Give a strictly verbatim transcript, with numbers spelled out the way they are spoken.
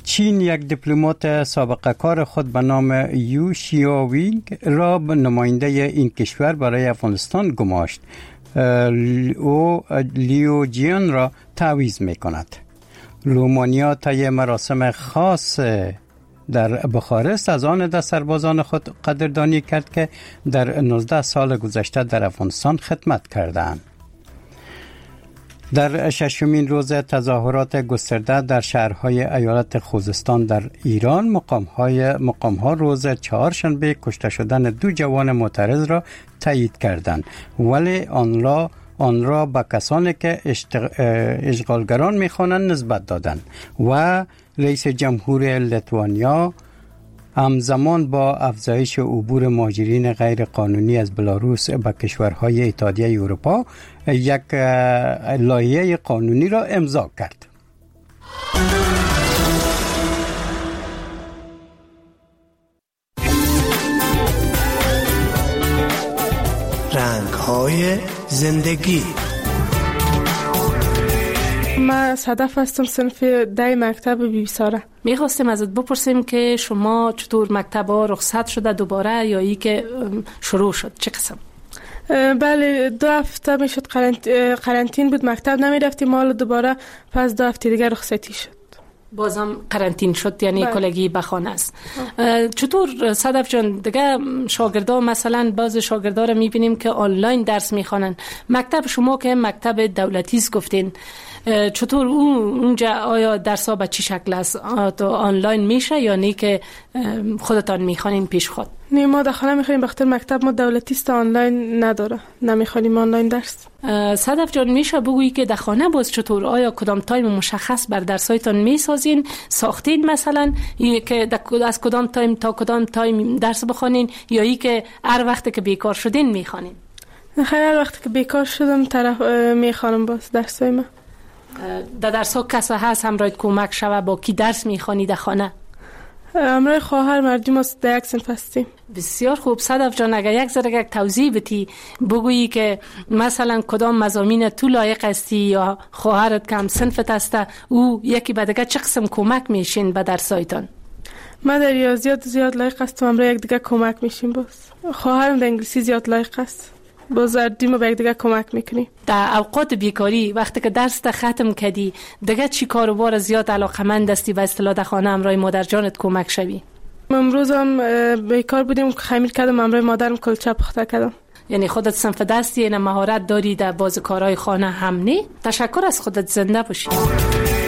چین یک دیپلمات سابقه کار خود به نام یو شیاوینگ را به نماینده این کشور برای افغانستان گماشت. او لیو جیان را تعویض می کند. رومانیا طی مراسم خاص در بخارست از آن ده سربازان خود قدردانی کرد که در نوزده سال گذشته در افغانستان خدمت کردند. در ششمین روز تظاهرات گسترده در شهرهای ایالت خوزستان در ایران، مقام‌های مقام‌ها روز چهارشنبه کشته شدن دو جوان معترض را تایید کردند، ولی آن را آن را به کسانی که اشغالگران می‌خوانند نسبت دادند و رئیس جمهور لیتوانیا همزمان با افزایش عبور مهاجرین غیر قانونی از بلاروس به کشورهای اتحادیه اروپا یک لایحه قانونی را امضا کرد. رنگ‌های زندگی. من صدف هستم، صنف ده مکتب بیبیساره. میخواستیم ازت بپرسیم که شما چطور مکتب ها رخصت شده دوباره یا ای که شروع شد، چه قسم؟ بله، دو هفته میشد قرنطین بود، مکتب نمی رفتیم، حالا دوباره پس دو هفته دیگه رخصتی شد. بازم قرنطین شد، یعنی کلگی به خانه است. چطور صدف جان دیگه شاگردا مثلا بعض شاگردا رو میبینیم که آنلاین درس میخوانن، مکتب شما که مکتب دولتی است گفتین، چطور اونجا آیا درس‌ها به چی شکل است؟ تو آنلاین میشه یا نه که خودتان میخوانین پیش خود؟ نه، ما در خانه میخوانیم، بخاطر مکتب ما دولتی است، آنلاین نداره، نمیخوانیم آنلاین درس. صدف جان میشه بگویی که در خانه باز چطور آیا کدام تایم مشخص بر درسایتان میسازین، ساختین مثلا که از کدام تایم تا کدام تایم درس بخوانین یا ای که هر وقت که بیکار شدین میخوانین؟ خیلی هر وقت که بیکار شدم طرف میخوانم باز درسای ما. در درس ها کسی هست همراهت کمک شوه؟ با کی درس میخوانی در خانه؟ همراه خواهر مردم است، در یک صنف هستیم. بسیار خوب. صدف جان اگر یک ذره یک توضیح بدی بگویی که مثلا کدام مضامین تو لایق هستی یا خواهرت که هم صنفت هست او یکی به دیگه چه قسم کمک میشین به درسایتان؟ ما در ریاضیات زیاد لایق هستم، همراه یک دیگه کمک میشیم. باز خواهرم در انگلیسی زیاد لایق است، باز اردیم با یک دیگه کمک میکنیم. در اوقات بیکاری وقتی که درس تا ختم کردی دیگه چی کار و بار زیاد علاقمند هستی و اصطلاح در خانه همراه مادر جانت کمک شوی؟ امروز هم بیکار بودیم، خمیر کردم، همراه مادرم کلچه پخته کردم. یعنی خودت صنف دستی، یعنی مهارت داری در باز کارهای خانه هم نی؟ تشکر از خودت، زنده باشی.